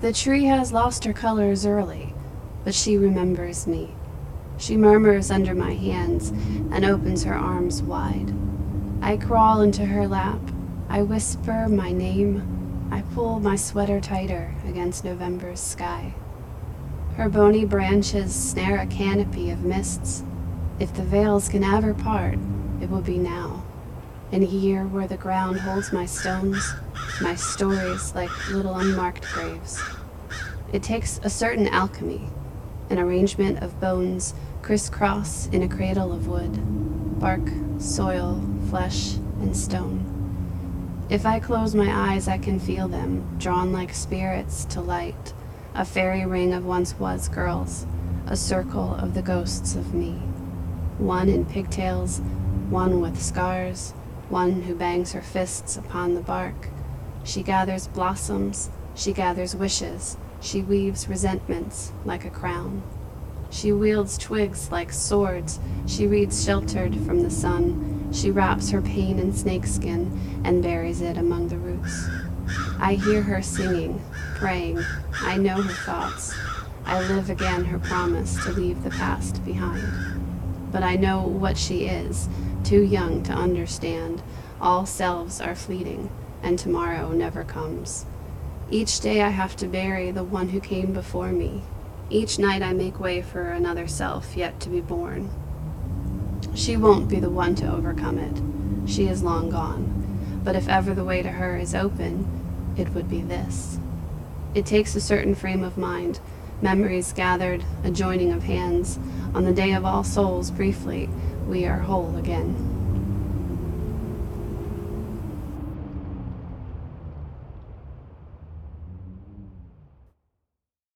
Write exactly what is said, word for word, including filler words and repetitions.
The tree has lost her colors early, but she remembers me. She murmurs under my hands and opens her arms wide. I crawl into her lap. I whisper my name. I pull my sweater tighter against November's sky. Her bony branches snare a canopy of mists. If the veils can ever part, it will be now. In a year where the ground holds my stones, my stories like little unmarked graves. It takes a certain alchemy, an arrangement of bones crisscross in a cradle of wood, bark, soil, flesh, and stone. If I close my eyes, I can feel them, drawn like spirits to light, a fairy ring of once-was girls, a circle of the ghosts of me. One in pigtails, one with scars, one who bangs her fists upon the bark. She gathers blossoms, she gathers wishes, she weaves resentments like a crown. She wields twigs like swords, she reads sheltered from the sun. She wraps her pain in snakeskin and buries it among the roots. I hear her singing, praying. I know her thoughts. I live again her promise to leave the past behind. But I know what she is, too young to understand. All selves are fleeting, and tomorrow never comes. Each day I have to bury the one who came before me. Each night I make way for another self yet to be born. She won't be the one to overcome it. She is long gone. But if ever the way to her is open, it would be this. It takes a certain frame of mind, memories gathered, a joining of hands. On the day of All Souls, briefly, we are whole again.